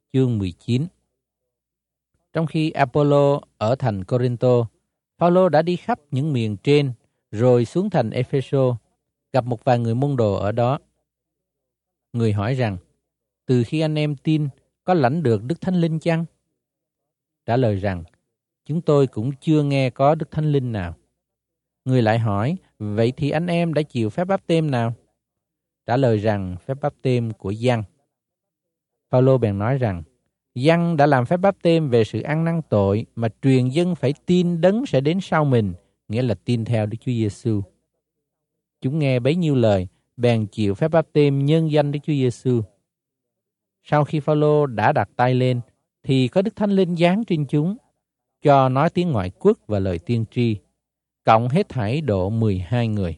chương 19. Trong khi Apollo ở thành Corinto, Phaolô đã đi khắp những miền trên, rồi xuống thành Epheso, gặp một vài người môn đồ ở đó. Người hỏi rằng, từ khi anh em tin, có lãnh được Đức Thánh Linh chăng? Trả lời rằng, chúng tôi cũng chưa nghe có Đức Thánh Linh nào. Người lại hỏi, vậy thì anh em đã chịu phép báp-têm nào? Trả lời rằng, phép báp-têm của Giăng. Phaolô bèn nói rằng, Giăng đã làm phép báp-têm về sự ăn năn tội mà truyền dân phải tin Đấng sẽ đến sau mình, nghĩa là tin theo Đức Chúa Giêsu. Chúng nghe bấy nhiêu lời, bèn chịu phép báp-têm nhân danh Đức Chúa Giêsu. Sau khi Phaolô đã đặt tay lên, thì có Đức Thánh Linh giáng trên chúng, cho nói tiếng ngoại quốc và lời tiên tri, cộng hết thảy độ 12 người.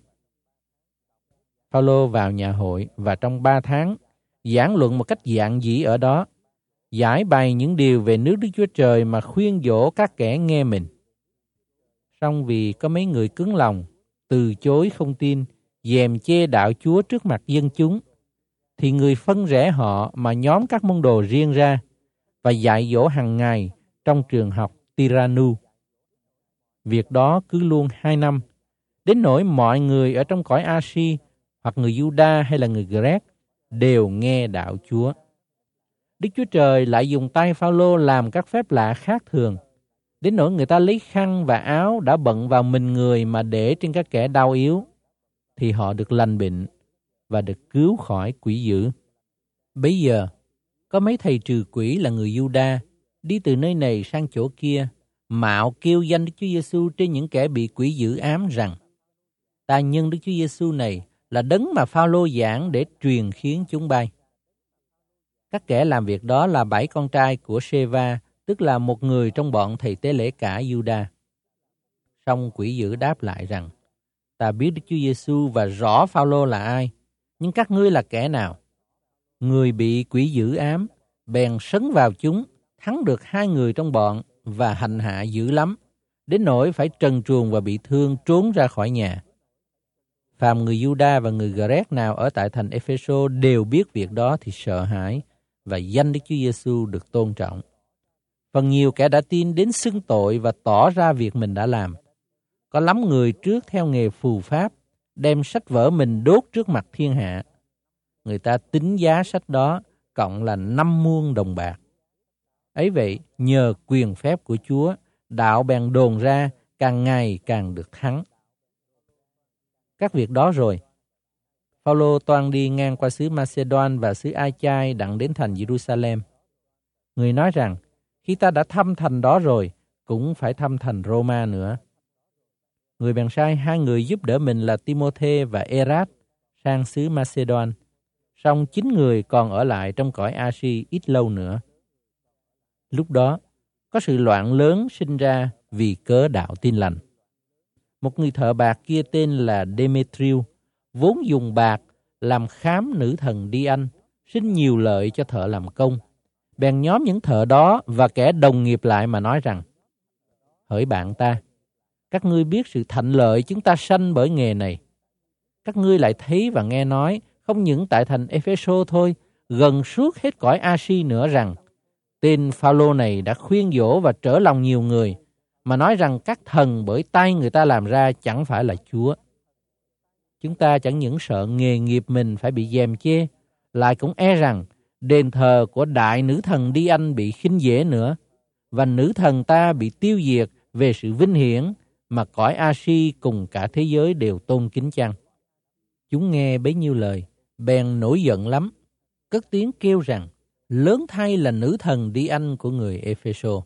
Phaolô vào nhà hội và trong 3 tháng giảng luận một cách dạn dĩ ở đó, giải bày những điều về nước Đức Chúa Trời mà khuyên dỗ các kẻ nghe mình. Song vì có mấy người cứng lòng, từ chối không tin, dèm chê đạo Chúa trước mặt dân chúng, thì người phân rẽ họ mà nhóm các môn đồ riêng ra và dạy dỗ hàng ngày trong trường học Tyrannus. Việc đó cứ luôn 2 năm, đến nỗi mọi người ở trong cõi Asia, hoặc người Juda hay là người Grec, đều nghe đạo Chúa. Đức Chúa Trời lại dùng tay Phaolô làm các phép lạ khác thường, đến nỗi người ta lấy khăn và áo đã bận vào mình người mà để trên các kẻ đau yếu, thì họ được lành bệnh và được cứu khỏi quỷ dữ. Bấy giờ, có mấy thầy trừ quỷ là người Juda đi từ nơi này sang chỗ kia, mạo kêu danh Đức Chúa Giêsu trên những kẻ bị quỷ dữ ám rằng, ta nhân Đức Chúa Giêsu này là đấng mà Phaolô giảng để truyền khiến chúng bay. Các kẻ làm việc đó là 7 con trai của Sê-va, tức là một người trong bọn thầy tế lễ cả Juda. Song quỷ dữ đáp lại rằng, ta biết Đức Chúa Giêsu và rõ Phaolô là ai, nhưng các ngươi là kẻ nào? Người bị quỷ dữ ám, bèn sấn vào chúng, thắng được 2 người trong bọn và hành hạ dữ lắm, đến nỗi phải trần truồng và bị thương trốn ra khỏi nhà. Phàm người Juda và người Grec nào ở tại thành Epheso đều biết việc đó thì sợ hãi, và danh Đức Chúa Giêsu được tôn trọng. Phần nhiều kẻ đã tin đến xưng tội và tỏ ra việc mình đã làm. Có lắm người trước theo nghề phù pháp, đem sách vở mình đốt trước mặt thiên hạ. Người ta tính giá sách đó cộng là 5 muôn đồng bạc. Ấy vậy, nhờ quyền phép của Chúa, đạo bèn đồn ra, càng ngày càng được thắng. Các việc đó rồi, Phaolô toan đi ngang qua xứ Macedon và xứ Ai-chai đặng đến thành Jerusalem. Người nói rằng, khi ta đã thăm thành đó rồi, cũng phải thăm thành Roma nữa. Người bèn sai 2 người giúp đỡ mình là Timôthê và Erat sang xứ Macedon, song 9 người còn ở lại trong cõi Asia ít lâu nữa. Lúc đó, có sự loạn lớn sinh ra vì cớ đạo tin lành. Một người thợ bạc kia tên là Demetriu, vốn dùng bạc làm khám nữ thần Dian, sinh nhiều lợi cho thợ làm công. Bèn nhóm những thợ đó và kẻ đồng nghiệp lại mà nói rằng, hỡi bạn ta, các ngươi biết sự thạnh lợi chúng ta sanh bởi nghề này. Các ngươi lại thấy và nghe nói, không những tại thành Epheso thôi, gần suốt hết cõi Asia nữa rằng, tên Phaolô này đã khuyên dỗ và trở lòng nhiều người, mà nói rằng các thần bởi tay người ta làm ra chẳng phải là Chúa. Chúng ta chẳng những sợ nghề nghiệp mình phải bị dèm chê, lại cũng e rằng đền thờ của đại nữ thần Dian bị khinh dễ nữa, và nữ thần ta bị tiêu diệt về sự vinh hiển mà cõi Asia cùng cả thế giới đều tôn kính chăng. Chúng nghe bấy nhiêu lời, bèn nổi giận lắm, cất tiếng kêu rằng, lớn thay là nữ thần Dian của người Epheso.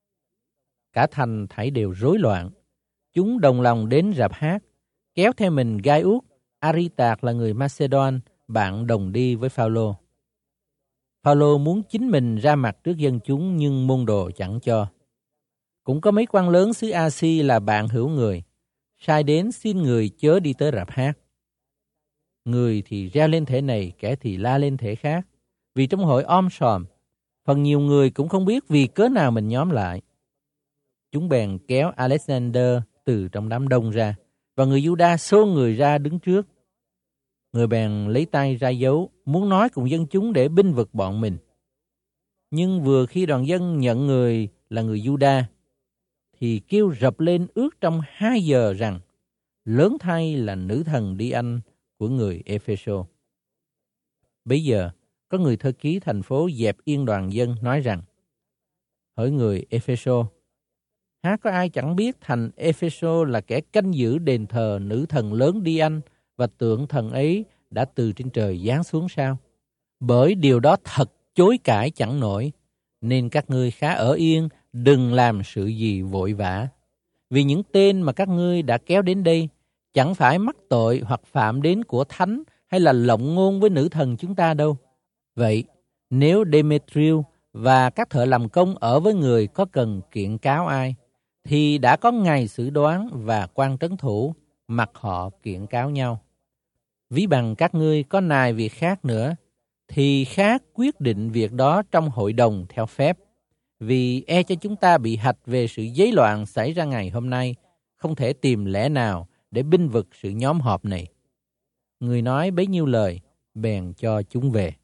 Cả thành thảy đều rối loạn. Chúng đồng lòng đến rạp hát, kéo theo mình Gai-út, Aritạc là người Macedon, bạn đồng đi với Phaolô. Phaolô muốn chính mình ra mặt trước dân chúng nhưng môn đồ chẳng cho. Cũng có mấy quan lớn xứ Asia là bạn hữu người, sai đến xin người chớ đi tới rạp hát. Người thì reo lên thể này, kẻ thì la lên thể khác. Vì trong hội om sòm, phần nhiều người cũng không biết vì cớ nào mình nhóm lại. Chúng bèn kéo Alexander từ trong đám đông ra, và người Juda xô người ra đứng trước. Người bèn lấy tay ra dấu, muốn nói cùng dân chúng để binh vực bọn mình. Nhưng vừa khi đoàn dân nhận người là người Juda, thì kêu rập lên ước trong 2 giờ rằng lớn thay là nữ thần Đi-anh của người Ê-phê-sô. Bấy giờ, có người thư ký thành phố dẹp yên đoàn dân nói rằng: hỡi người Ê-phê-sô, há có ai chẳng biết thành Ê-phê-sô là kẻ canh giữ đền thờ nữ thần lớn Đi-anh và tượng thần ấy đã từ trên trời giáng xuống sao? Bởi điều đó thật chối cãi chẳng nổi, nên các ngươi khá ở yên, đừng làm sự gì vội vã. Vì những tên mà các ngươi đã kéo đến đây chẳng phải mắc tội hoặc phạm đến của thánh hay là lộng ngôn với nữ thần chúng ta đâu. Vậy, nếu Demetriu và các thợ làm công ở với người có cần kiện cáo ai, thì đã có ngày xử đoán và quan trấn thủ, mặc họ kiện cáo nhau. Ví bằng các ngươi có nài việc khác nữa, thì khác quyết định việc đó trong hội đồng theo phép, vì e cho chúng ta bị hạch về sự giấy loạn xảy ra ngày hôm nay, không thể tìm lẽ nào để binh vực sự nhóm họp này. Người nói bấy nhiêu lời, bèn cho chúng về.